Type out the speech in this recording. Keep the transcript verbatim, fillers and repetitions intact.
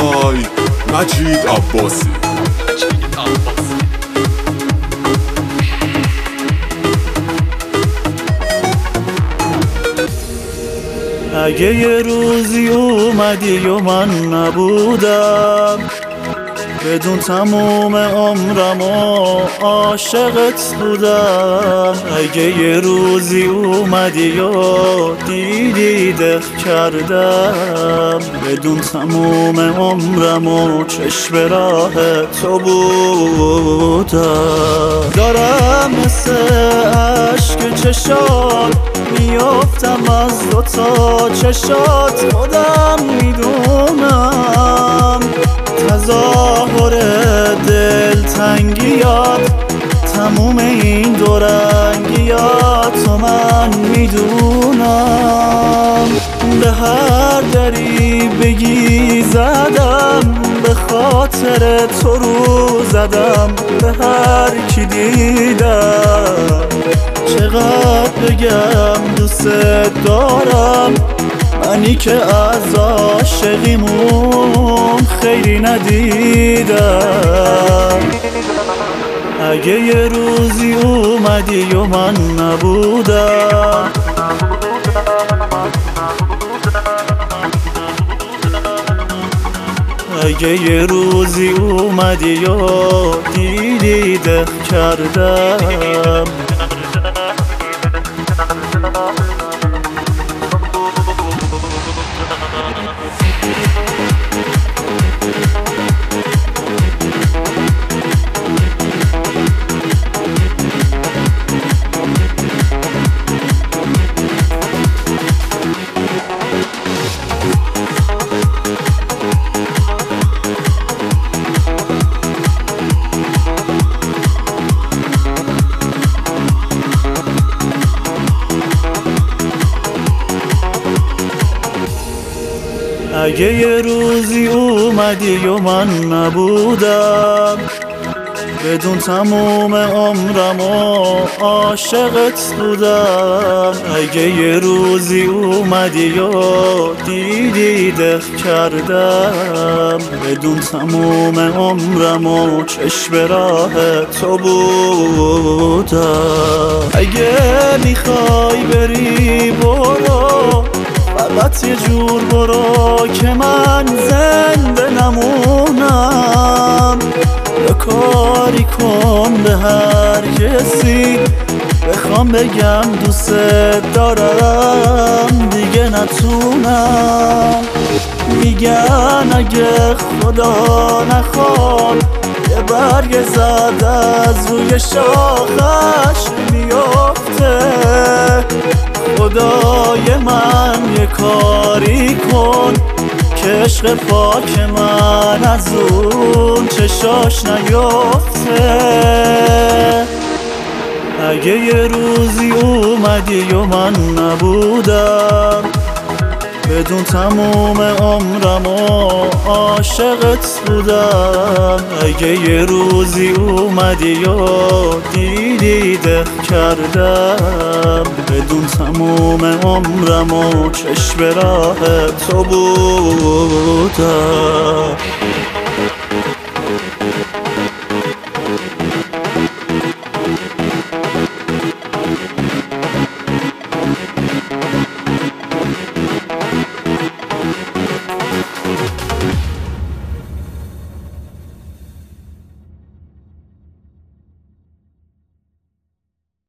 میخوای مجید عباسی. اگه یه روزی اومدی و من نبودم، بدون تموم عمرم و عاشقت بودم. اگه یه روزی اومدی و دیدی دق کردم، بدون تموم عمرم و چشم راه تو بودم. دارم مثل عشق چشات میافتم از دوتا چشات، خودم میدونم تظاهر دلتنگیات، تموم این دورنگیات تو من میدونم. به هر دری بگی زدم، به خاطر تو رو زدم، به هر کی دیدم چقدر بگم دوست دارم، منی که از عاشقیمون خیلی ندیدم. اگه یه روزی اومدی و من نبودم، اگه یه روزی اومدی و دیدی دق کردم، اگه یه روزی اومدی و من نبودم، بدون تموم عمرم و عاشقت بودم. اگه یه روزی اومدی و دیدی دق کردم، بدون تموم عمرم و چشم راه تو بودم. اگه میخوای بری برو، فقط یه جور برو که من زنده نمونم. یه کاری کن به هر کسی بخوام بگم دوست دارم، دیگه نتونم. میگن اگه خدا نخواد یه برگ زد از روی شاخش میافته، خدای من یه کاری کن که عشق پاک من از اون چشاش نیافته. اگه یه روزی اومدی و من نبودم، بدون تموم عمرم و عاشقت بودم. اگه یه روزی اومدی و دیدی دق کردم، بدون تموم عمرم و چشم راه تو بودم.